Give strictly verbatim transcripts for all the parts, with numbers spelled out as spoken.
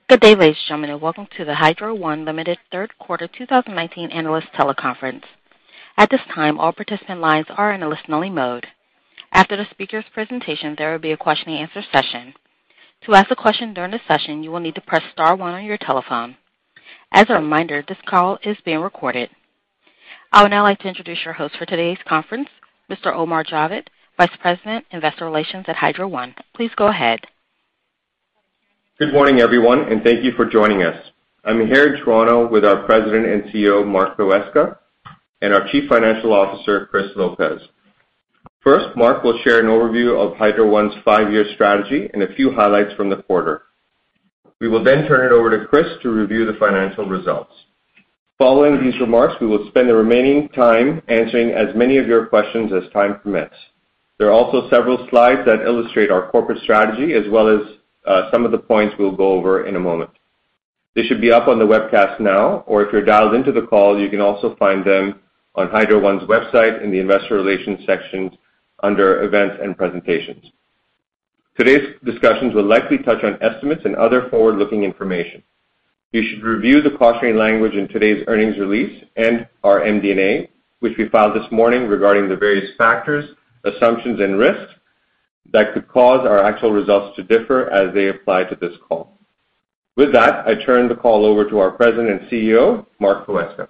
Good day, ladies and gentlemen, and welcome to the Hydro One Limited Third Quarter twenty nineteen Analyst Teleconference. At this time, all participant lines are in a listen-only mode. After the speaker's presentation, there will be a question-and-answer session. To ask a question during the session, you will need to press star one on your telephone. As a reminder, this call is being recorded. I would now like to introduce your host for today's conference, Mister Omar Javed, Vice President, Investor Relations at Hydro One. Please go ahead. Good morning, everyone, and thank you for joining us. I'm here in Toronto with our President and C E O, Mark Poweska, and our Chief Financial Officer, Chris Lopez. First, Mark will share an overview of Hydro One's five-year strategy and a few highlights from the quarter. We will then turn it over to Chris to review the financial results. Following these remarks, we will spend the remaining time answering as many of your questions as time permits. There are also several slides that illustrate our corporate strategy as well as Uh, some of the points we'll go over in a moment. They should be up on the webcast now, or if you're dialed into the call, you can also find them on Hydro One's website in the Investor Relations section under Events and Presentations. Today's discussions will likely touch on estimates and other forward-looking information. You should review the cautionary language in today's earnings release and our M D and A, which we filed this morning regarding the various factors, assumptions, and risks that could cause our actual results to differ as they apply to this call. With that, I turn the call over to our President and C E O, Mark Poweska.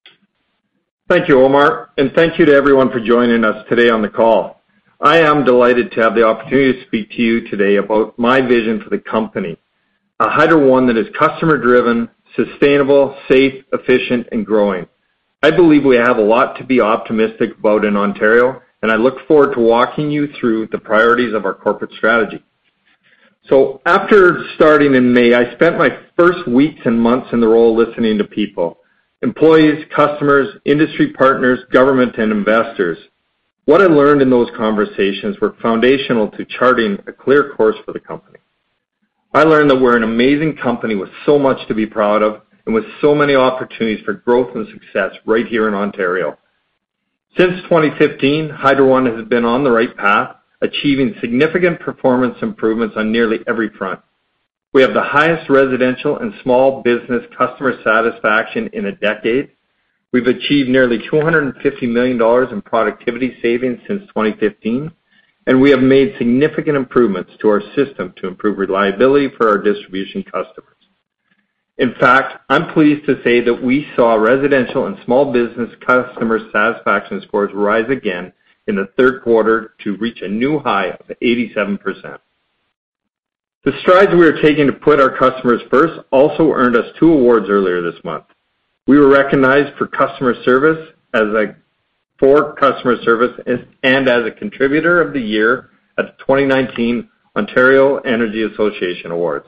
Thank you, Omar, and thank you to everyone for joining us today on the call. I am delighted to have the opportunity to speak to you today about my vision for the company, a Hydro One that is customer-driven, sustainable, safe, efficient, and growing. I believe we have a lot to be optimistic about in Ontario, and I look forward to walking you through the priorities of our corporate strategy. So after starting in May, I spent my first weeks and months in the role listening to people, employees, customers, industry partners, government, and investors. What I learned in those conversations were foundational to charting a clear course for the company. I learned that we're an amazing company with so much to be proud of and with so many opportunities for growth and success right here in Ontario. Since twenty fifteen, Hydro One has been on the right path, achieving significant performance improvements on nearly every front. We have the highest residential and small business customer satisfaction in a decade. We've achieved nearly two hundred fifty million dollars in productivity savings since twenty fifteen, and we have made significant improvements to our system to improve reliability for our distribution customers. In fact, I'm pleased to say that we saw residential and small business customer satisfaction scores rise again in the third quarter to reach a new high of eighty-seven percent. The strides we are taking to put our customers first also earned us two awards earlier this month. We were recognized for customer service as a for customer service and as a contributor of the year at the twenty nineteen Ontario Energy Association Awards.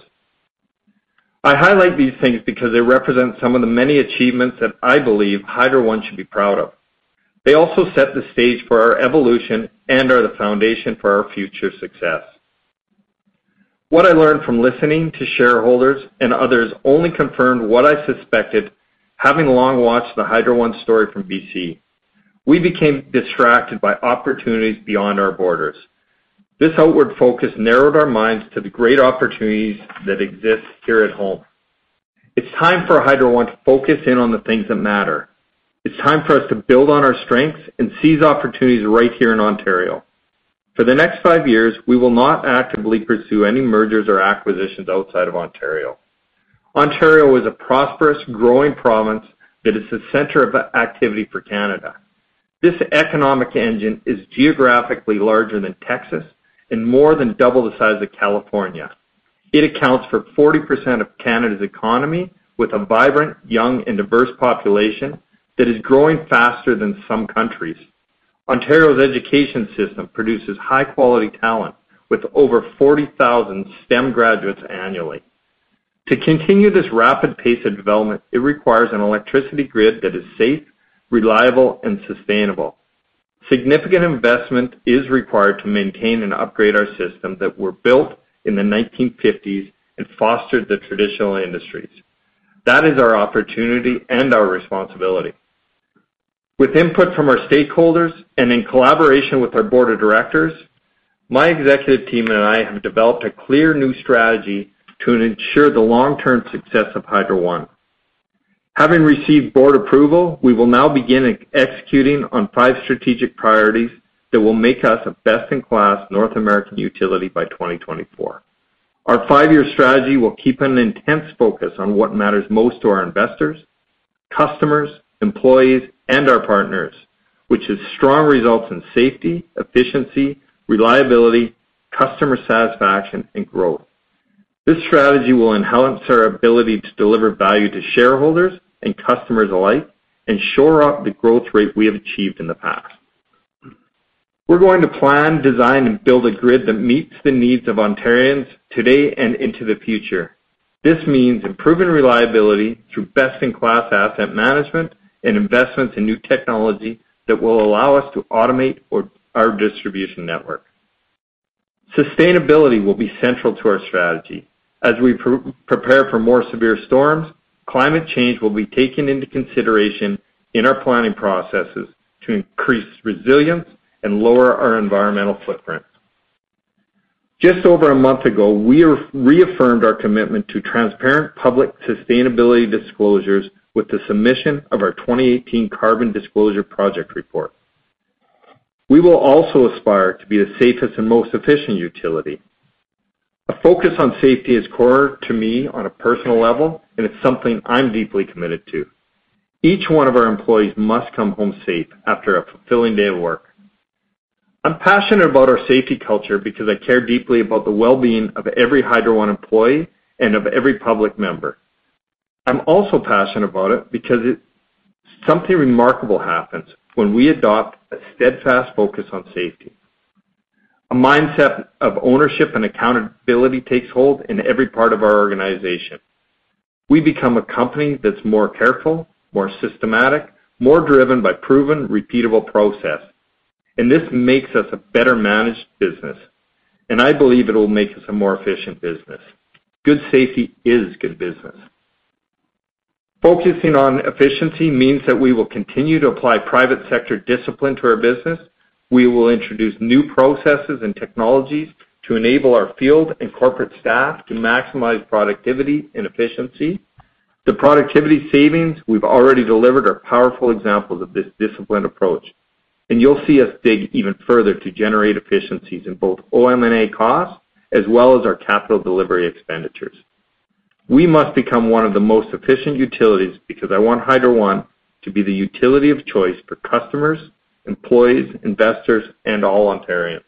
I highlight these things because they represent some of the many achievements that I believe Hydro One should be proud of. They also set the stage for our evolution and are the foundation for our future success. What I learned from listening to shareholders and others only confirmed what I suspected, having long watched the Hydro One story from B C. We became distracted by opportunities beyond our borders. This outward focus narrowed our minds to the great opportunities that exist here at home. It's time for Hydro One to focus in on the things that matter. It's time for us to build on our strengths and seize opportunities right here in Ontario. For the next five years, we will not actively pursue any mergers or acquisitions outside of Ontario. Ontario is a prosperous, growing province that is the center of activity for Canada. This economic engine is geographically larger than Texas and more than double the size of California. It accounts for forty percent of Canada's economy with a vibrant, young, and diverse population that is growing faster than some countries. Ontario's education system produces high-quality talent with over forty thousand STEM graduates annually. To continue this rapid pace of development, it requires an electricity grid that is safe, reliable, and sustainable. Significant investment is required to maintain and upgrade our system that were built in the nineteen fifties and fostered the traditional industries. That is our opportunity and our responsibility. With input from our stakeholders and in collaboration with our board of directors, my executive team and I have developed a clear new strategy to ensure the long-term success of Hydro One. Having received board approval, we will now begin executing on five strategic priorities that will make us a best-in-class North American utility by twenty twenty-four. Our five-year strategy will keep an intense focus on what matters most to our investors, customers, employees, and our partners, which is strong results in safety, efficiency, reliability, customer satisfaction, and growth. This strategy will enhance our ability to deliver value to shareholders and customers alike and shore up the growth rate we have achieved in the past. We're going to plan, design, and build a grid that meets the needs of Ontarians today and into the future. This means improving reliability through best-in-class asset management and investments in new technology that will allow us to automate our distribution network. Sustainability will be central to our strategy. As we pre- prepare for more severe storms, climate change will be taken into consideration in our planning processes to increase resilience and lower our environmental footprint. Just over a month ago, we reaffirmed our commitment to transparent public sustainability disclosures with the submission of our twenty eighteen Carbon Disclosure Project report. We will also aspire to be the safest and most efficient utility. A focus on safety is core to me on a personal level, and it's something I'm deeply committed to. Each one of our employees must come home safe after a fulfilling day of work. I'm passionate about our safety culture because I care deeply about the well-being of every Hydro One employee and of every public member. I'm also passionate about it because it, something remarkable happens when we adopt a steadfast focus on safety. A mindset of ownership and accountability takes hold in every part of our organization. We become a company that's more careful, more systematic, more driven by proven, repeatable process. And this makes us a better managed business. And I believe it will make us a more efficient business. Good safety is good business. Focusing on efficiency means that we will continue to apply private sector discipline to our business. We will introduce new processes and technologies to enable our field and corporate staff to maximize productivity and efficiency. The productivity savings we've already delivered are powerful examples of this disciplined approach. And you'll see us dig even further to generate efficiencies in both O M and A costs as well as our capital delivery expenditures. We must become one of the most efficient utilities because I want Hydro One to be the utility of choice for customers, employees, investors, and all Ontarians.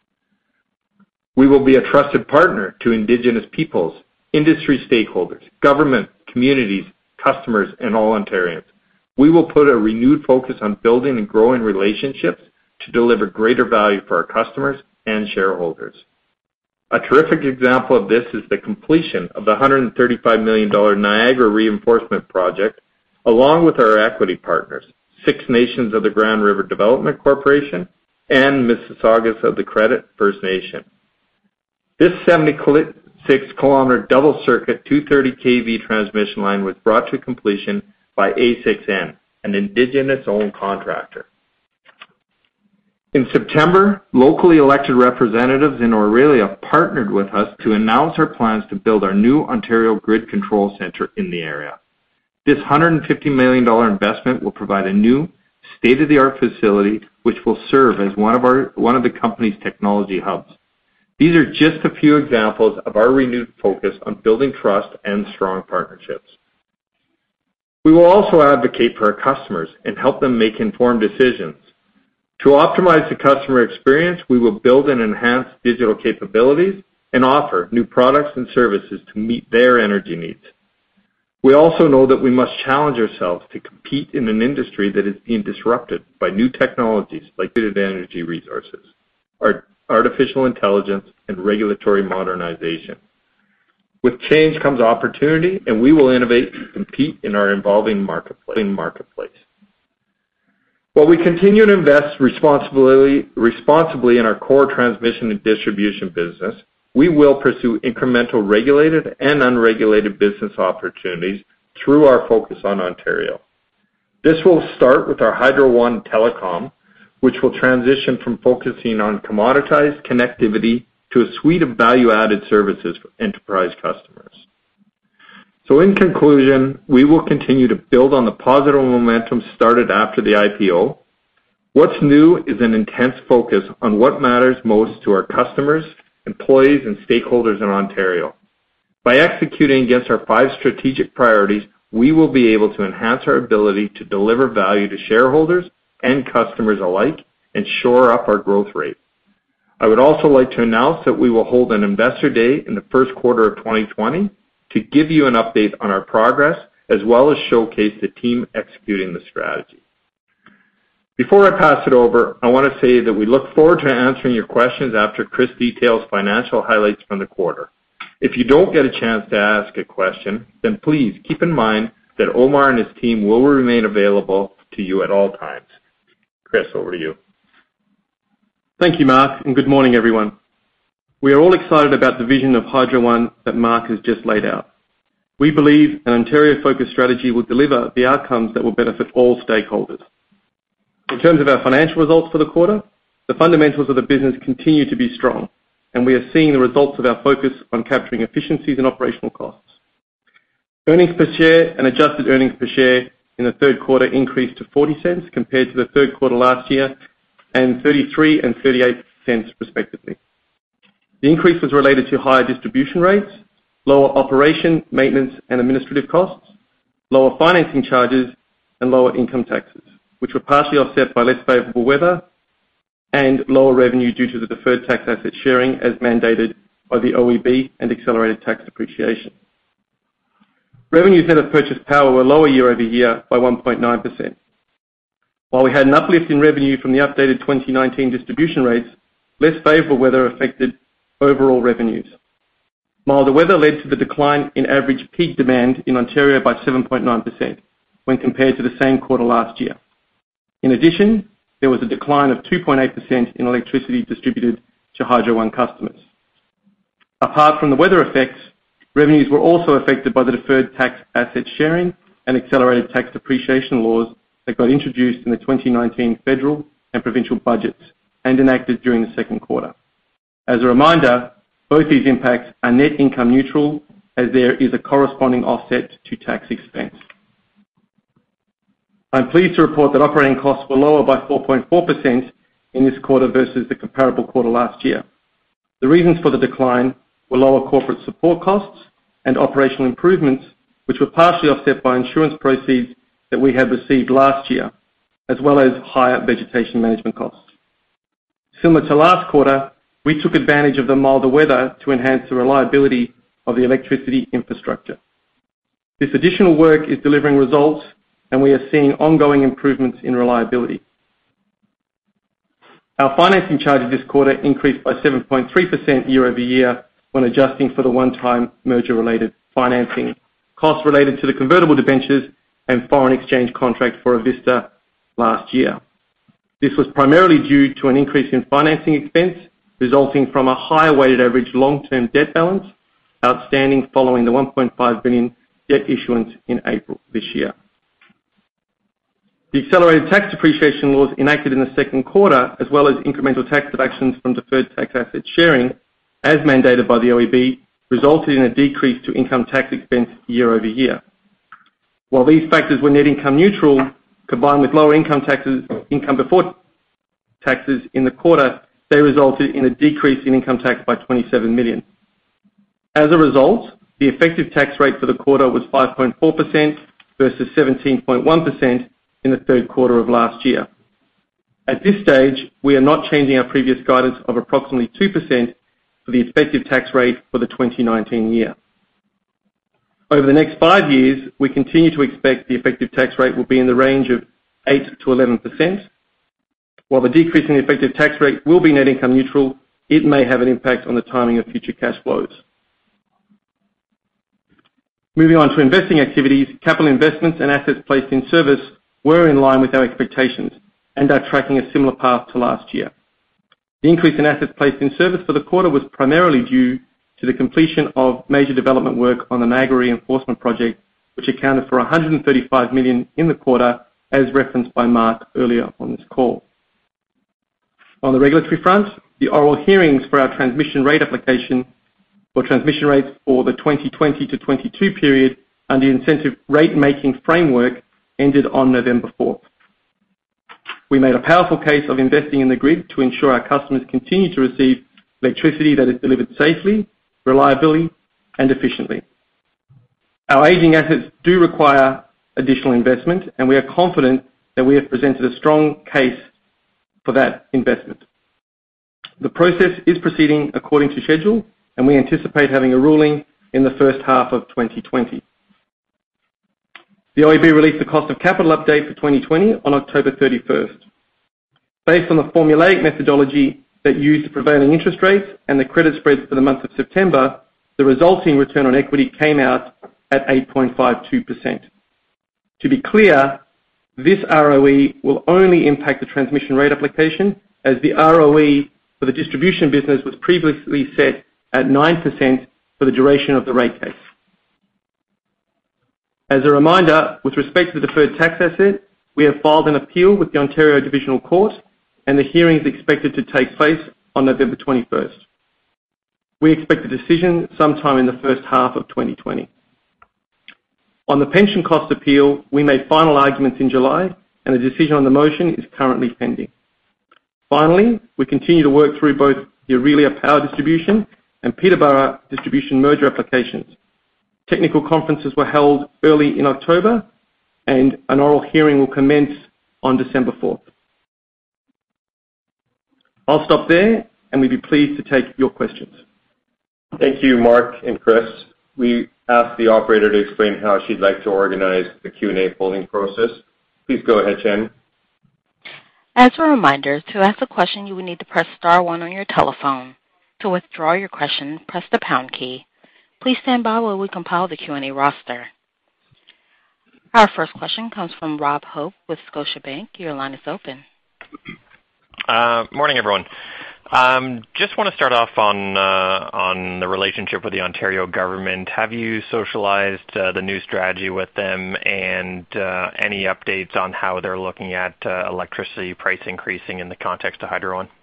We will be a trusted partner to Indigenous peoples, industry stakeholders, government, communities, customers, and all Ontarians. We will put a renewed focus on building and growing relationships to deliver greater value for our customers and shareholders. A terrific example of this is the completion of the one hundred thirty-five million dollars Niagara Reinforcement Project, along with our equity partners, Six Nations of the Grand River Development Corporation and Mississaugas of the Credit First Nation. This seventy-six kilometer double-circuit two hundred thirty kilovolt transmission line was brought to completion by A six N, an Indigenous-owned contractor. In September, locally elected representatives in Orillia partnered with us to announce our plans to build our new Ontario Grid Control Centre in the area. This one hundred fifty million dollars investment will provide a new, state-of-the-art facility which will serve as one of, our, one of the company's technology hubs. These are just a few examples of our renewed focus on building trust and strong partnerships. We will also advocate for our customers and help them make informed decisions. To optimize the customer experience, we will build and enhance digital capabilities and offer new products and services to meet their energy needs. We also know that we must challenge ourselves to compete in an industry that is being disrupted by new technologies like distributed energy resources, artificial intelligence, and regulatory modernization. With change comes opportunity, and we will innovate and compete in our evolving marketplace. While we continue to invest responsibly, responsibly in our core transmission and distribution business, we will pursue incremental regulated and unregulated business opportunities through our focus on Ontario. This will start with our Hydro One Telecom, which will transition from focusing on commoditized connectivity to a suite of value-added services for enterprise customers. So in conclusion, we will continue to build on the positive momentum started after the I P O. What's new is an intense focus on what matters most to our customers, employees, and stakeholders in Ontario. By executing against our five strategic priorities, we will be able to enhance our ability to deliver value to shareholders and customers alike and shore up our growth rate. I would also like to announce that we will hold an Investor Day in the first quarter of twenty twenty to give you an update on our progress as well as showcase the team executing the strategy. Before I pass it over, I want to say that we look forward to answering your questions after Chris details financial highlights from the quarter. If you don't get a chance to ask a question, then please keep in mind that Omar and his team will remain available to you at all times. Chris, over to you. Thank you, Mark, and good morning, everyone. We are all excited about the vision of Hydro One that Mark has just laid out. We believe an Ontario-focused strategy will deliver the outcomes that will benefit all stakeholders. In terms of our financial results for the quarter, the fundamentals of the business continue to be strong, and we are seeing the results of our focus on capturing efficiencies and operational costs. Earnings per share and adjusted earnings per share in the third quarter increased to forty cents compared to the third quarter last year, and thirty-three and thirty-eight cents respectively. The increase was related to higher distribution rates, lower operation, maintenance, and administrative costs, lower financing charges, and lower income taxes, which were partially offset by less favorable weather and lower revenue due to the deferred tax asset sharing as mandated by the O E B and accelerated tax depreciation. Revenues net of purchased power were lower year over year by one point nine percent. While we had an uplift in revenue from the updated twenty nineteen distribution rates, less favorable weather affected overall revenues. Milder weather led to the decline in average peak demand in Ontario by seven point nine percent when compared to the same quarter last year. In addition, there was a decline of two point eight percent in electricity distributed to Hydro One customers. Apart from the weather effects, revenues were also affected by the deferred tax asset sharing and accelerated tax depreciation laws that got introduced in the twenty nineteen federal and provincial budgets and enacted during the second quarter. As a reminder, both these impacts are net income neutral as there is a corresponding offset to tax expense. I'm pleased to report that operating costs were lower by four point four percent in this quarter versus the comparable quarter last year. The reasons for the decline were lower corporate support costs and operational improvements, which were partially offset by insurance proceeds that we had received last year, as well as higher vegetation management costs. Similar to last quarter, we took advantage of the milder weather to enhance the reliability of the electricity infrastructure. This additional work is delivering results, and we are seeing ongoing improvements in reliability. Our financing charges this quarter increased by seven point three percent year over year when adjusting for the one-time merger-related financing, costs related to the convertible debentures, and foreign exchange contract for Avista last year. This was primarily due to an increase in financing expense resulting from a higher weighted average long-term debt balance outstanding following the one point five billion dollars debt issuance in April this year. The accelerated tax depreciation laws enacted in the second quarter, as well as incremental tax deductions from deferred tax asset sharing, as mandated by the O E B, resulted in a decrease to income tax expense year over year. While these factors were net income neutral, combined with lower income taxes, income before taxes in the quarter, they resulted in a decrease in income tax by twenty-seven million dollars. As a result, the effective tax rate for the quarter was five point four percent versus seventeen point one percent in the third quarter of last year. At this stage, we are not changing our previous guidance of approximately two percent for the effective tax rate for the twenty nineteen year. Over the next five years, we continue to expect the effective tax rate will be in the range of eight to eleven percent. While the decrease in the effective tax rate will be net income neutral, it may have an impact on the timing of future cash flows. Moving on to investing activities, capital investments and assets placed in service were in line with our expectations and are tracking a similar path to last year. The increase in assets placed in service for the quarter was primarily due to the completion of major development work on the Niagara Reinforcement Project, which accounted for one hundred thirty-five million dollars in the quarter, as referenced by Mark earlier on this call. On the regulatory front, the oral hearings for our transmission rate application for transmission rates for the twenty twenty to twenty-two period under the incentive rate-making framework ended on November fourth. We made a powerful case of investing in the grid to ensure our customers continue to receive electricity that is delivered safely, reliably, and efficiently. Our aging assets do require additional investment, and we are confident that we have presented a strong case for that investment. The process is proceeding according to schedule, and we anticipate having a ruling in the first half of twenty twenty. The O E B released the cost of capital update for twenty twenty on October thirty-first. Based on the formulaic methodology that used the prevailing interest rates and the credit spreads for the month of September, the resulting return on equity came out at eight point five two percent. To be clear, this R O E will only impact the transmission rate application, as the R O E for the distribution business was previously set at nine percent for the duration of the rate case. As a reminder, with respect to the deferred tax asset, we have filed an appeal with the Ontario Divisional Court, and the hearing is expected to take place on November twenty-first. We expect a decision sometime in the first half of twenty twenty. On the pension cost appeal, we made final arguments in July, and a decision on the motion is currently pending. Finally, we continue to work through both the Aurelia Power Distribution and Peterborough Distribution merger applications. Technical conferences were held early in October, and an oral hearing will commence on December fourth. I'll stop there, and we'd be pleased to take your questions. Thank you, Mark and Chris. We asked the operator to explain how she'd like to organize the Q and A polling process. Please go ahead, Chen. As a reminder, to ask a question, you will need to press star one on your telephone. To withdraw your question, press the pound key. Please stand by while we compile the Q and A roster. Our first question comes from Rob Hope with Scotiabank. Your line is open. Uh, morning, everyone. Um, just want to start off on uh, on the relationship with the Ontario government. Have you socialized uh, the new strategy with them, and uh, any updates on how they're looking at uh, electricity price increasing in the context of Hydro One?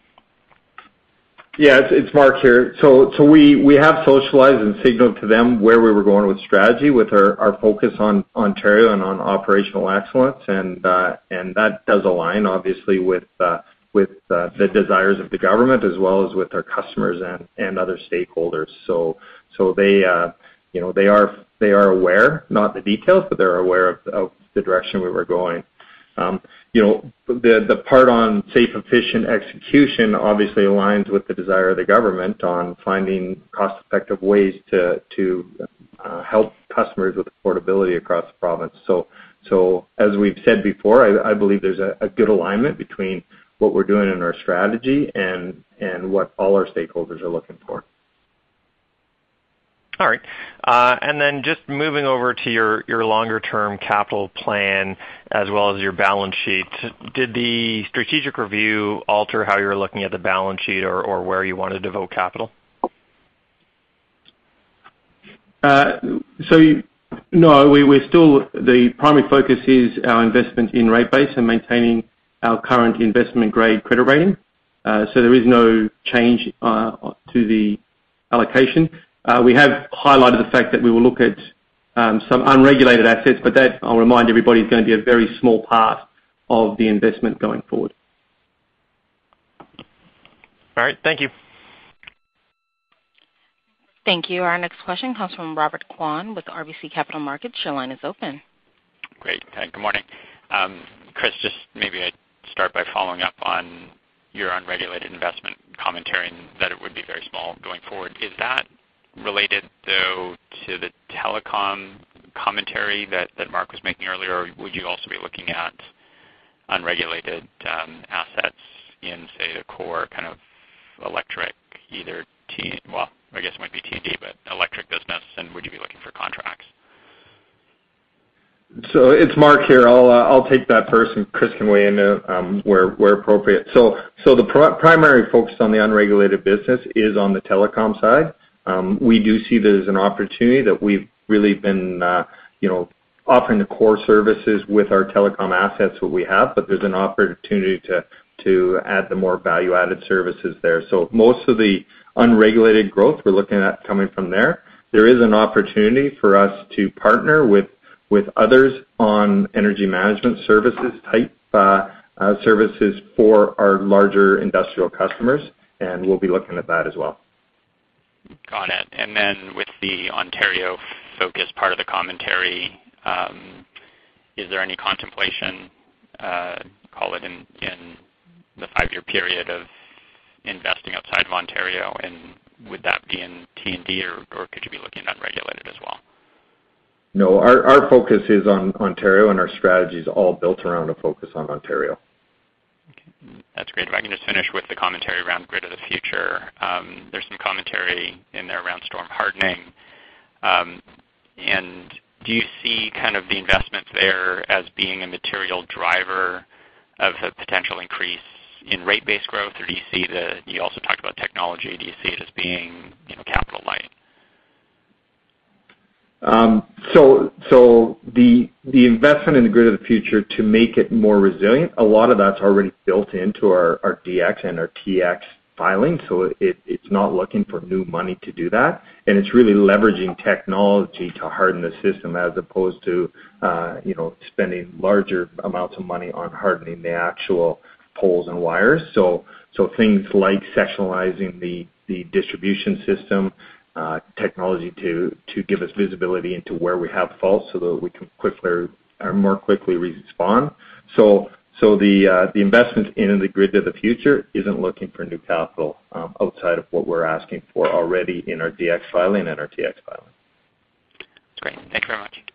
Yeah, it's, it's Mark here. So, so we, we have socialized and signaled to them where we were going with strategy, with our, our focus on Ontario and on operational excellence, and uh, and that does align obviously with uh, with uh, the desires of the government, as well as with our customers and, and other stakeholders. So, so they uh, you know they are they are aware, not the details, but they're aware of, of the direction we were going. Um, you know, the the part on safe, efficient execution obviously aligns with the desire of the government on finding cost-effective ways to to uh, help customers with affordability across the province. So, so as we've said before, I, I believe there's a, a good alignment between what we're doing in our strategy and and what all our stakeholders are looking for. All right. Uh, and then just moving over to your, your longer-term capital plan as well as your balance sheet, did the strategic review alter how you were looking at the balance sheet or, or where you wanted to devote capital? Uh, so, no, we, we're still, the primary focus is our investment in rate base and maintaining our current investment-grade credit rating. Uh, so there is no change uh, to the allocation. Uh, we have highlighted the fact that we will look at um, some unregulated assets, but that, I'll remind everybody, is going to be a very small part of the investment going forward. All right. Thank you. Thank you. Our next question comes from Robert Kwan with R B C Capital Markets. Your line is open. Great. Uh, good morning. Um, Chris, just maybe I'd start by following up on your unregulated investment commentary and that it would be very small going forward. Is that related, though, to the telecom commentary that, that Mark was making earlier, or would you also be looking at unregulated um, assets in, say, the core kind of electric, either T, well, I guess it might be T and D, but electric business, and would you be looking for contracts? So it's Mark here. I'll uh, I'll take that first, and Chris can weigh in um, where where appropriate. So so the pr- primary focus on the unregulated business is on the telecom side. Um, we do see there's an opportunity that we've really been, uh, you know, offering the core services with our telecom assets that we have, but there's an opportunity to to add the more value-added services there. So most of the unregulated growth we're looking at coming from there. There is an opportunity for us to partner with with others on energy management services type uh, uh, services for our larger industrial customers, and we'll be looking at that as well. Got it. And then with the Ontario focus part of the commentary, um, is there any contemplation, uh, call it in, in the five-year period, of investing outside of Ontario, and would that be in T and D, or, or could you be looking at unregulated as well? No, our, our focus is on Ontario, and our strategy is all built around a focus on Ontario. Okay. That's great. If I can just finish with the commentary around grid of the future. Um, there's some commentary in there around storm hardening. Um, and do you see kind of the investments there as being a material driver of a potential increase in rate-based growth, or do you see the, you also talked about technology, do you see it as being, you know, capital light? Um, so so the the investment in the grid of the future to make it more resilient, a lot of that's already built into our, our D X and our T X filing, so it, it's not looking for new money to do that, and it's really leveraging technology to harden the system as opposed to uh, you know spending larger amounts of money on hardening the actual poles and wires. So so things like sectionalizing the, the distribution system, uh, technology to, to give us visibility into where we have faults so that we can quickly or more quickly respond. So so the uh, the investment in the grid of the future isn't looking for new capital um, outside of what we're asking for already in our D X filing and our T X filing. That's great. Thank you very much.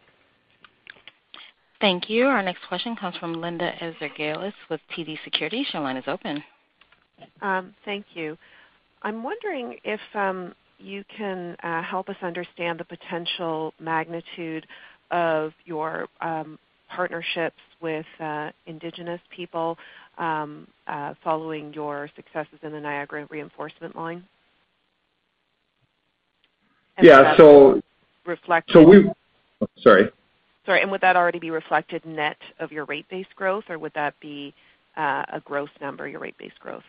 Thank you. Our next question comes from Linda Ezergailis with T D Securities. Your line is open. Um, thank you. I'm wondering if um, you can uh, help us understand the potential magnitude of your um, partnerships with uh, Indigenous people um, uh, following your successes in the Niagara Reinforcement Line. And yeah, so reflected, so we oh, sorry. Sorry, and would that already be reflected net of your rate-based growth, or would that be uh, a gross number, your rate-based growth?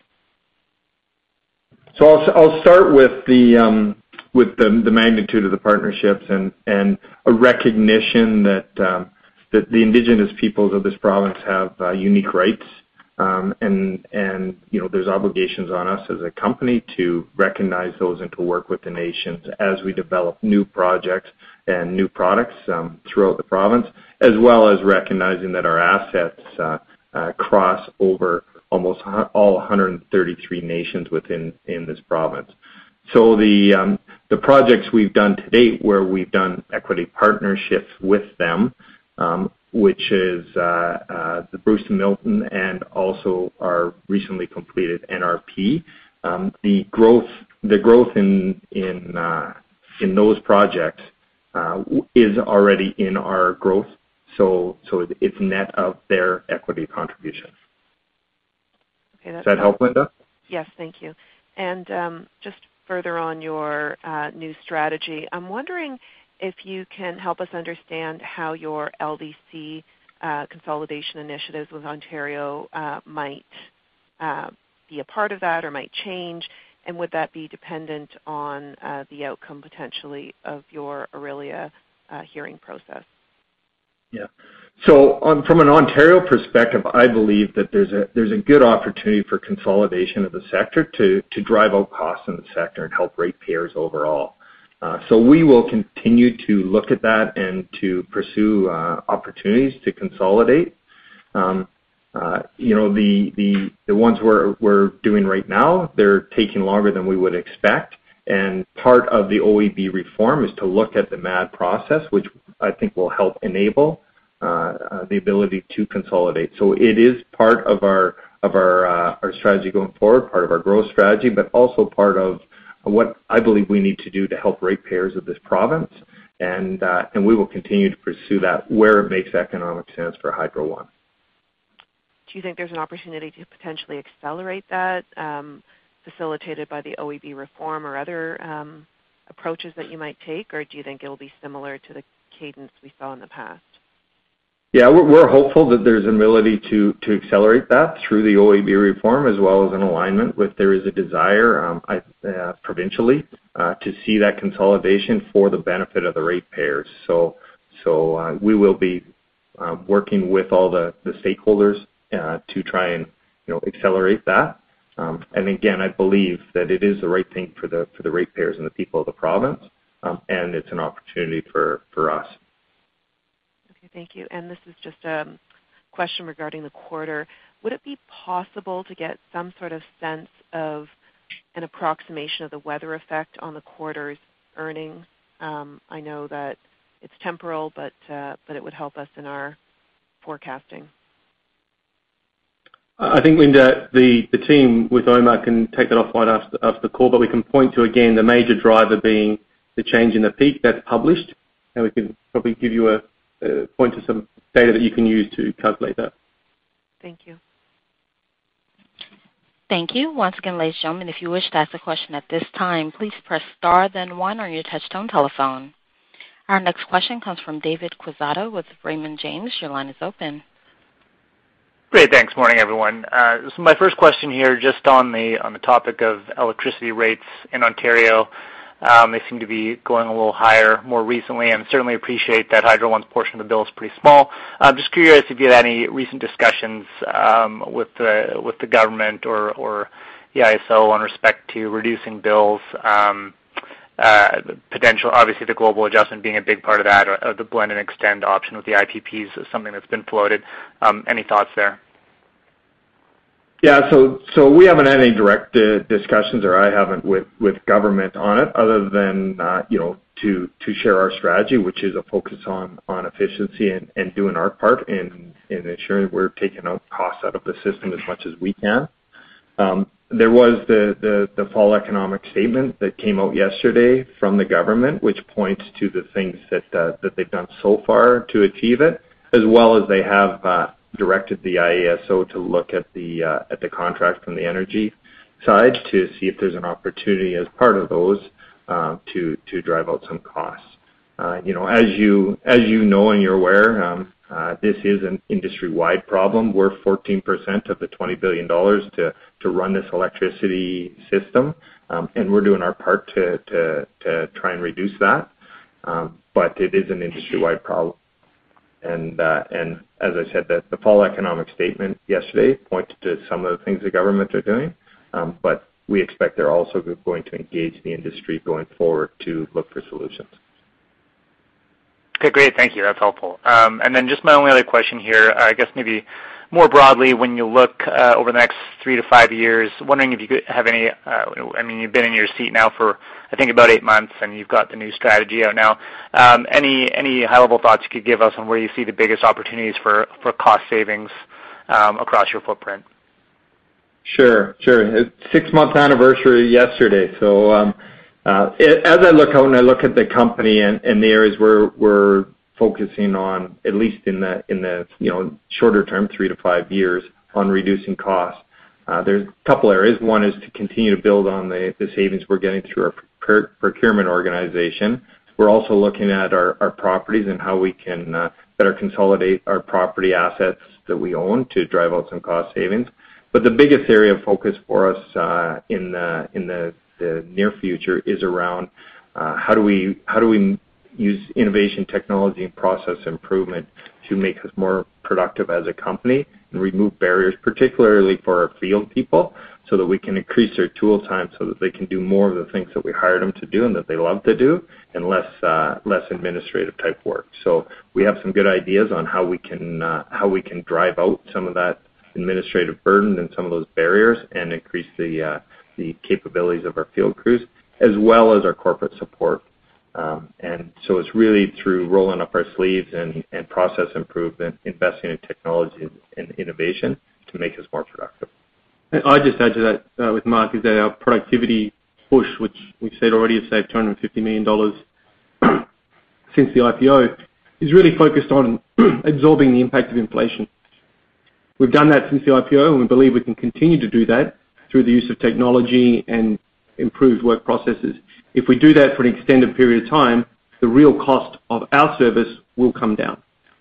So I'll, I'll start with the um, with the, the magnitude of the partnerships and, and a recognition that um, that the Indigenous peoples of this province have uh, unique rights, um, and and you know there's obligations on us as a company to recognize those and to work with the nations as we develop new projects and new products um, throughout the province, as well as recognizing that our assets uh, uh, cross over almost all one hundred thirty-three nations within in this province. So the um, the projects we've done to date, where we've done equity partnerships with them, um, which is uh, uh, the Bruce and Milton, and also our recently completed N R P. Um, the growth the growth in in uh, in those projects uh, is already in our growth. So so it's net of their equity contribution. Okay, Does that help, Linda? Yes, thank you. And um, just further on your uh, new strategy, I'm wondering if you can help us understand how your L D C uh, consolidation initiatives with Ontario uh, might uh, be a part of that or might change, and would that be dependent on uh, the outcome potentially of your Orillia uh, hearing process? Yeah. So on, from an Ontario perspective, I believe that there's a there's a good opportunity for consolidation of the sector to, to drive out costs in the sector and help ratepayers overall. Uh, so we will continue to look at that and to pursue uh, opportunities to consolidate. Um, uh, you know, the, the, the ones we're, we're doing right now, they're taking longer than we would expect. And part of the O E B reform is to look at the M A D process, which I think will help enable uh, uh, the ability to consolidate. So it is part of our of our uh, our strategy going forward, part of our growth strategy, but also part of what I believe we need to do to help ratepayers of this province, and uh, and we will continue to pursue that where it makes economic sense for Hydro One. Do you think there's an opportunity to potentially accelerate that, um, facilitated by the O E B reform or other um, approaches that you might take, or do you think it will be similar to the cadence we saw in the past? Yeah, we're, we're hopeful that there's an ability to, to accelerate that through the O E B reform, as well as an alignment with there is a desire um, I, uh, provincially uh, to see that consolidation for the benefit of the ratepayers. So, so uh, we will be uh, working with all the, the stakeholders uh, to try and you know accelerate that. Um, and again, I believe that it is the right thing for the for the ratepayers and the people of the province, um, and it's an opportunity for, for us. Thank you. And this is just a question regarding the quarter. Would it be possible to get some sort of sense of an approximation of the weather effect on the quarter's earnings? Um, I know that it's temporal, but uh, but it would help us in our forecasting. I think, Linda, the, the team with OMA can take that offline after, after the call, but we can point to, again, the major driver being the change in the peak that's published, and we can probably give you a Uh, point to some data that you can use to calculate that. Thank you. Thank you. Once again, ladies and gentlemen, if you wish to ask a question at this time, please press star then one on your touch-tone telephone. Our next question comes from David Quezada with Raymond James. Your line is open. Great, thanks. Morning, everyone. Uh, so my first question here, just on the on the topic of electricity rates in Ontario. Um, they seem to be going a little higher more recently, and certainly appreciate that Hydro One's portion of the bill is pretty small. I'm just curious if you had any recent discussions um, with the with the government or, or the I S O on respect to reducing bills. Um, uh, potential, obviously, the global adjustment being a big part of that, or, or the blend and extend option with the I P Ps is something that's been floated. Um, any thoughts there? Yeah, so so we haven't had any direct uh, discussions, or I haven't, with, with government on it, other than uh, you know to to share our strategy, which is a focus on, on efficiency and, and doing our part in in ensuring we're taking out costs out of the system as much as we can. Um, there was the, the, the fall economic statement that came out yesterday from the government, which points to the things that uh, that they've done so far to achieve it, as well as they have. Uh, directed the I A S O to look at the uh, at the contract from the energy side to see if there's an opportunity as part of those uh, to to drive out some costs. Uh, you know, as you as you know and you're aware, um, uh, this is an industry-wide problem. We're fourteen percent of the twenty billion dollars to to run this electricity system, um, and we're doing our part to to to try and reduce that. Um, but it is an industry-wide problem. And uh, and as I said, the, the fall economic statement yesterday pointed to some of the things the government are doing, um, but we expect they're also going to engage the industry going forward to look for solutions. Okay, great. Thank you. That's helpful. Um, and then just my only other question here, uh, I guess maybe more broadly, when you look uh, over the next three to five years, wondering if you could have any, uh, I mean, you've been in your seat now for, I think, about eight months, and you've got the new strategy out now. Um, any any high-level thoughts you could give us on where you see the biggest opportunities for, for cost savings um, across your footprint? Sure, sure. It's six-month anniversary yesterday, so um, uh, it, as I look out and I look at the company and, and the areas where we're focusing on, at least in the in the you know shorter term, three to five years, on reducing costs. Uh, there's a couple areas. One is to continue to build on the, the savings we're getting through our procure, procurement organization. We're also looking at our, our properties and how we can uh, better consolidate our property assets that we own to drive out some cost savings. But the biggest area of focus for us uh, in the in the, the near future is around uh, how do we how do we use innovation, technology, and process improvement to make us more productive as a company and remove barriers, particularly for our field people, so that we can increase their tool time so that they can do more of the things that we hired them to do and that they love to do, and less uh, less administrative type work. So we have some good ideas on how we can uh, how we can drive out some of that administrative burden and some of those barriers and increase the uh, the capabilities of our field crews, as well as our corporate support. Um, and so it's really through rolling up our sleeves and, and process improvement, investing in technology and innovation to make us more productive. I just add to that uh, with Mark is that our productivity push, which we've said already has saved two hundred fifty million dollars since the I P O, is really focused on absorbing the impact of inflation. We've done that since the I P O, and we believe we can continue to do that through the use of technology and improved work processes. If we do that for an extended period of time, the real cost of our service will come down.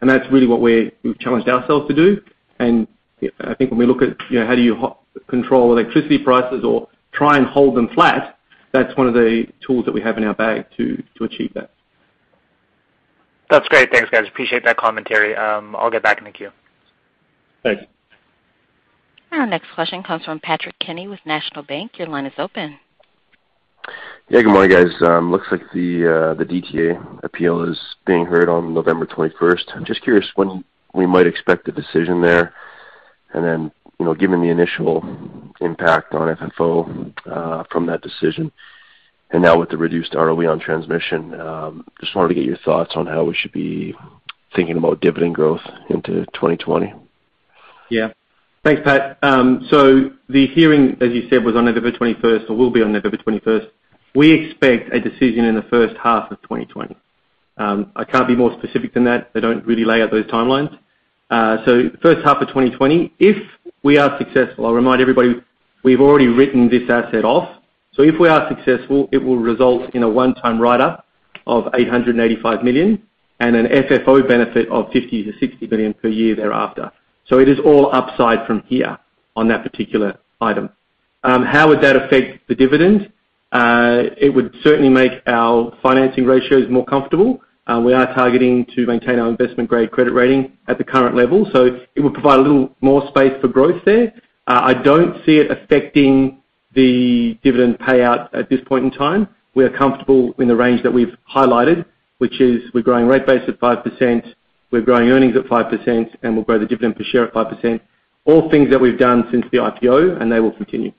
And that's really what we're, we've challenged ourselves to do. And I think when we look at, you know, how do you ho- control electricity prices or try and hold them flat, that's one of the tools that we have in our bag to, to achieve that. That's great. Thanks, guys. Appreciate that commentary. Um, I'll get back in the queue. Thanks. Our next question comes from Patrick Kenny with National Bank. Your line is open. Yeah, good morning, guys. Um, looks like the uh, the D T A appeal is being heard on November twenty-first. I'm just curious when we might expect a decision there, and then, you know, given the initial impact on F F O uh, from that decision, and now with the reduced R O E on transmission, um, just wanted to get your thoughts on how we should be thinking about dividend growth into twenty twenty. Yeah. Thanks, Pat. Um, so the hearing, as you said, was on November twenty-first, or will be on November twenty-first. We expect a decision in the first half of twenty twenty. Um, I can't be more specific than that. They don't really lay out those timelines. Uh, so first half of twenty twenty, if we are successful, I'll remind everybody, we've already written this asset off. So if we are successful, it will result in a one-time write-up of eight hundred eighty-five million dollars and an F F O benefit of fifty to sixty million dollars per year thereafter. So it is all upside from here on that particular item. Um, how would that affect the dividend? Uh, it would certainly make our financing ratios more comfortable. Uh, we are targeting to maintain our investment-grade credit rating at the current level, so it would provide a little more space for growth there. Uh, I don't see it affecting the dividend payout at this point in time. We are comfortable in the range that we've highlighted, which is we're growing rate base at five percent, we're growing earnings at five percent, and we'll grow the dividend per share at five percent. All things that we've done since the I P O, and they will continue.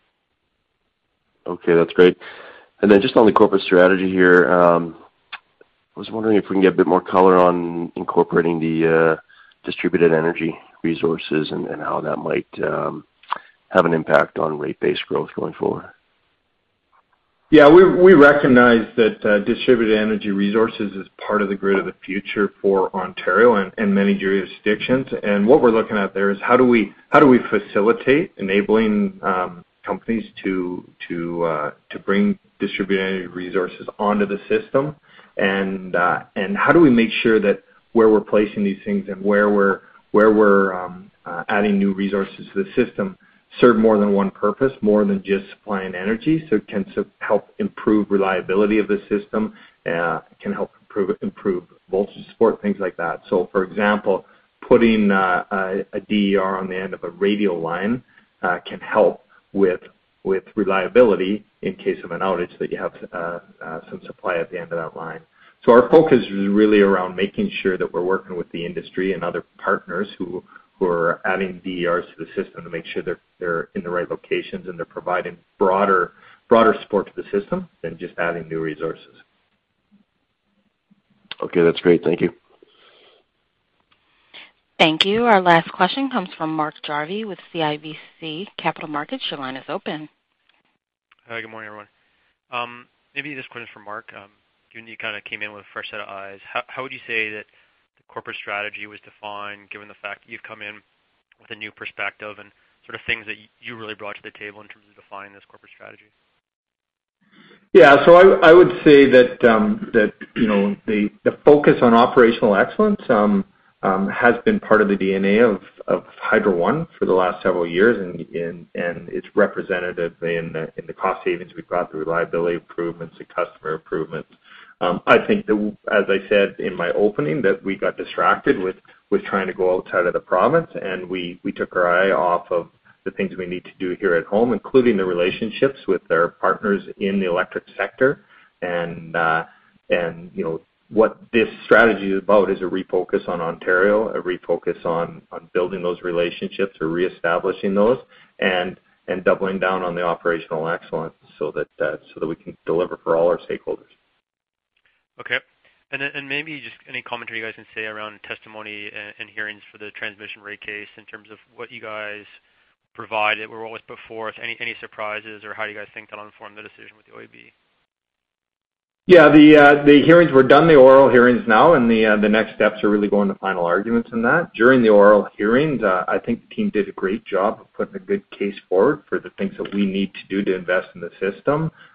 Okay, that's great. And then just on the corporate strategy here, um, I was wondering if we can get a bit more color on incorporating the uh, distributed energy resources and, and how that might um, have an impact on rate-based growth going forward. Yeah, we we recognize that uh, distributed energy resources is part of the grid of the future for Ontario and, and many jurisdictions. And what we're looking at there is how do we how do we facilitate enabling um, companies to to uh, to bring distributed energy resources onto the system, and uh, and how do we make sure that where we're placing these things and where we're where we're um, uh, adding new resources to the system serve more than one purpose, more than just supplying energy, so it can su- help improve reliability of the system, uh, can help improve improve voltage support, things like that. So, for example, putting uh, a, a D E R on the end of a radial line uh, can help with with reliability in case of an outage, that you have uh, uh, some supply at the end of that line. So our focus is really around making sure that we're working with the industry and other partners who who are adding D E Rs to the system to make sure they're they're in the right locations and they're providing broader broader support to the system than just adding new resources. Okay, that's great. Thank you. Thank you. Our last question comes from Mark Jarvi with C I B C Capital Markets. Your line is open. Hi, good morning, everyone. Um, maybe this question is for Mark. Um, given you kind of came in with a fresh set of eyes, how, how would you say that the corporate strategy was defined, given the fact that you've come in with a new perspective and sort of things that you really brought to the table in terms of defining this corporate strategy? Yeah, so I, I would say that um, that you know the, the focus on operational excellence um, um, has been part of the D N A of, of Hydro One for the last several years, and and, and it's representative in the, in the cost savings we've got, the reliability improvements, the customer improvements. Um, I think that, as I said in my opening, that we got distracted with, with trying to go outside of the province, and we, we took our eye off of the things we need to do here at home, including the relationships with our partners in the electric sector. And, uh, and you know, what this strategy is about is a refocus on Ontario, a refocus on, on building those relationships or reestablishing those, and, and doubling down on the operational excellence so that, uh, so that we can deliver for all our stakeholders. Okay. And then, and maybe just any commentary you guys can say around testimony and, and hearings for the transmission rate case in terms of what you guys provided, were always put forth, any any surprises, or how do you guys think that'll inform the decision with the O E B? Yeah, the uh, the hearings were done, the oral hearings now, and the uh, the next steps are really going to final arguments in that. During the oral hearings, uh, I think the team did a great job of putting a good case forward for the things that we need to do to invest in the system.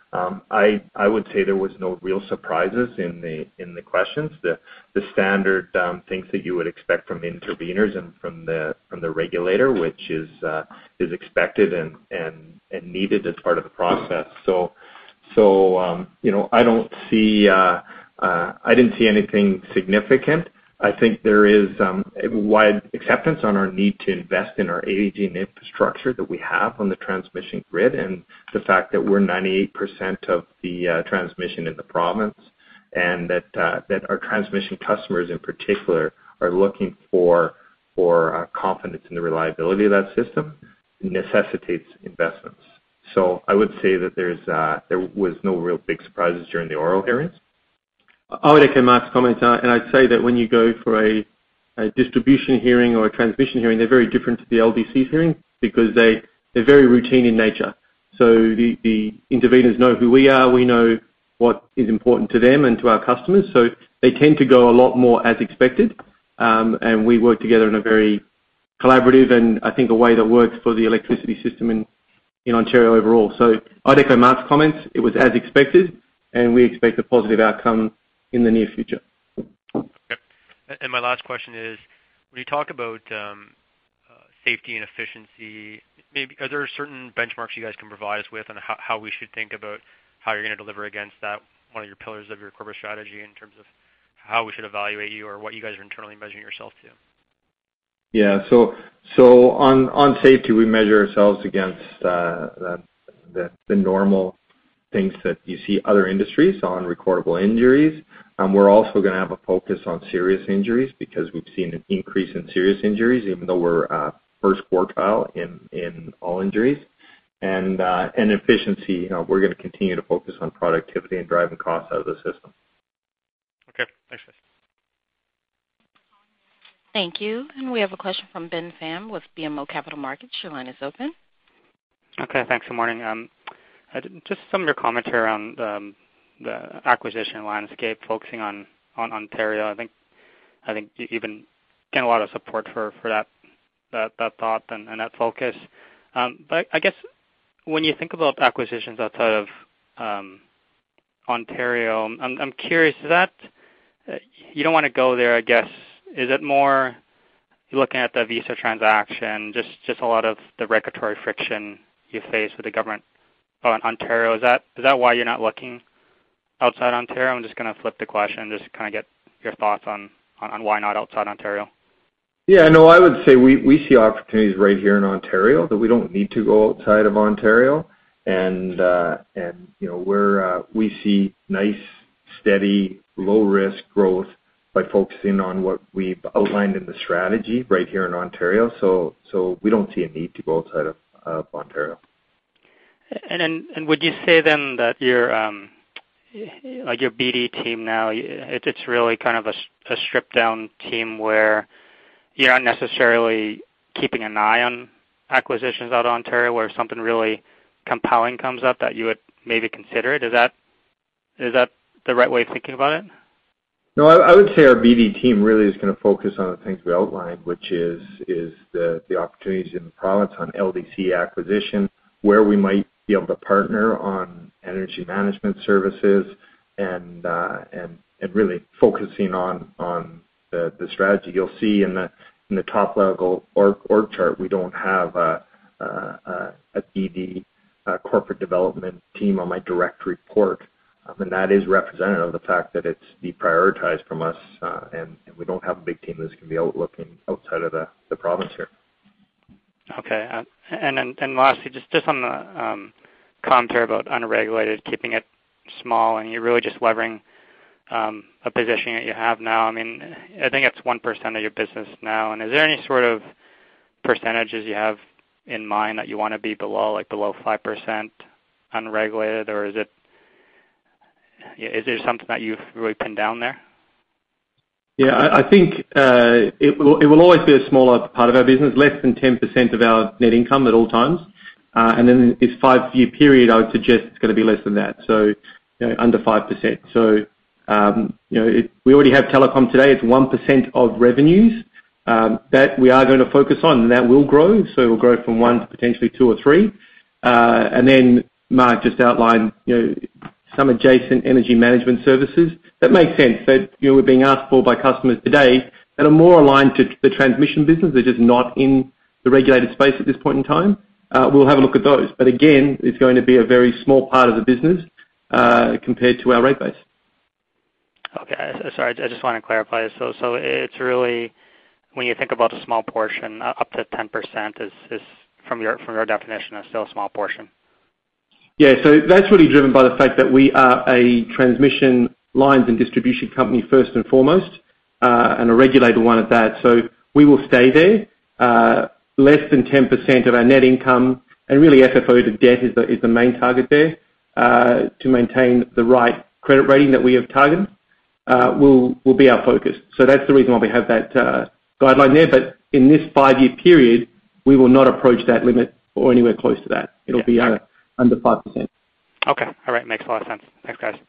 Um, I I would say there was no real surprises in the in the questions. The the standard um, things that you would expect from interveners and from the from the regulator, which is uh, is expected and, and and needed as part of the process. So so um, you know I don't see uh, uh, I didn't see anything significant. I think there is um, wide acceptance on our need to invest in our aging infrastructure that we have on the transmission grid, and the fact that we're ninety-eight percent of the uh, transmission in the province, and that uh, that our transmission customers in particular are looking for for uh, confidence in the reliability of that system, necessitates investments. So I would say that there's uh, there was no real big surprises during the oral hearings. I would echo Mark's comments, uh, and I'd say that when you go for a, a distribution hearing or a transmission hearing, they're very different to the L D C's hearing because they, they're very routine in nature. So the, the interveners know who we are, we know what is important to them and to our customers, so they tend to go a lot more as expected, um, and we work together in a very collaborative and I think a way that works for the electricity system in, in Ontario overall. So I'd echo Mark's comments, it was as expected, and we expect a positive outcome in the near future. Okay. And my last question is, when you talk about um, uh, safety and efficiency, maybe are there certain benchmarks you guys can provide us with on how, how we should think about how you're going to deliver against that, one of your pillars of your corporate strategy, in terms of how we should evaluate you or what you guys are internally measuring yourself to? Yeah, so so on, on safety, we measure ourselves against uh, the, the, the normal things that you see other industries on, recordable injuries. Um, we're also going to have a focus on serious injuries because we've seen an increase in serious injuries, even though we're uh, first quartile in, in all injuries. And uh, and efficiency, you know, we're going to continue to focus on productivity and driving costs out of the system. Okay, thanks, guys. Thank you. And we have a question from Ben Pham with B M O Capital Markets. Your line is open. Okay, thanks. Good morning. Um, I did, just some of your commentary around um, the acquisition landscape, focusing on, on Ontario. I think I think you've been getting a lot of support for, for that, that that thought and, and that focus. Um, but I guess when you think about acquisitions outside of um, Ontario, I'm, I'm curious, is that uh, you don't want to go there, I guess. Is it more you're looking at the visa transaction, just, just a lot of the regulatory friction you face with the government on Ontario? Is that is that why you're not looking outside Ontario? I'm just going to flip the question, just kind of get your thoughts on, on, on why not outside Ontario. Yeah, no, I would say we, we see opportunities right here in Ontario, that we don't need to go outside of Ontario, and uh, and you know we're uh, we see nice, steady, low risk growth by focusing on what we've outlined in the strategy right here in Ontario. So so we don't see a need to go outside of, of Ontario. And, and and would you say then that your um, like your B D team now, it, it's really kind of a, a stripped down team where you're not necessarily keeping an eye on acquisitions out of Ontario, where something really compelling comes up that you would maybe consider it? Is that is that the right way of thinking about it? No, I, I would say our B D team really is going to focus on the things we outlined, which is is the, the opportunities in the province on L D C acquisition, where we might be able to partner on energy management services, and uh, and and really focusing on on the, the strategy. You'll see in the in the top level org, org chart, we don't have a, a, a B D a corporate development team on my direct report, um, and that is representative of the fact that it's deprioritized from us, uh, and, and we don't have a big team that's going to be out looking outside of the, the province here. Okay, uh, and then and lastly, just just on the um, commentary about unregulated, keeping it small, and you're really just levering um, a position that you have now. I mean, I think it's one percent of your business now. And is there any sort of percentages you have in mind that you want to be below, like below five percent unregulated, or is it is there something that you've really pinned down there? Yeah, I, I think uh, it will it will always be a smaller part of our business, less than ten percent of our net income at all times. Uh, and then this five-year period, I would suggest it's going to be less than that, so you know, under five percent. So um, you know, it, we already have telecom today. It's one percent of revenues um, that we are going to focus on, and that will grow. So it will grow from one to potentially two or three. Uh, and then Mark just outlined, you know, some adjacent energy management services. That makes sense. That, you know, we're being asked for by customers today that are more aligned to the transmission business. They're just not in the regulated space at this point in time. Uh, we'll have a look at those. But again, it's going to be a very small part of the business uh, compared to our rate base. Okay. Sorry, I just want to clarify. So, so it's really, when you think about a small portion, up to ten percent is, is from your from your definition, is still a small portion. Yeah, so that's really driven by the fact that we are a transmission lines and distribution company first and foremost, uh, and a regulated one at that. So we will stay there. Uh, less than ten percent of our net income, and really F F O to debt is the, is the main target there, uh, to maintain the right credit rating that we have targeted, uh, will, will be our focus. So that's the reason why we have that uh, guideline there. But in this five-year period, we will not approach that limit or anywhere close to that. It'll yeah. be uh, under five percent. Okay. All right. Makes a lot of sense. Thanks, guys.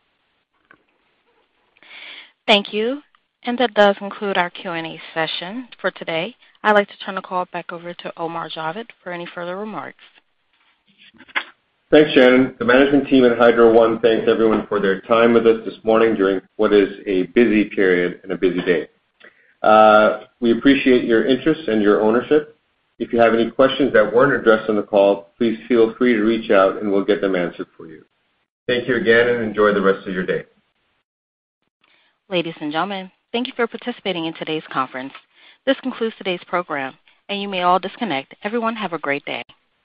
Thank you. And that does conclude our Q and A session for today. I'd like to turn the call back over to Omar Javed for any further remarks. Thanks, Shannon. The management team at Hydro One thanks everyone for their time with us this morning during what is a busy period and a busy day. Uh, we appreciate your interest and your ownership. If you have any questions that weren't addressed on the call, please feel free to reach out and we'll get them answered for you. Thank you again and enjoy the rest of your day. Ladies and gentlemen, thank you for participating in today's conference. This concludes today's program, and you may all disconnect. Everyone have a great day.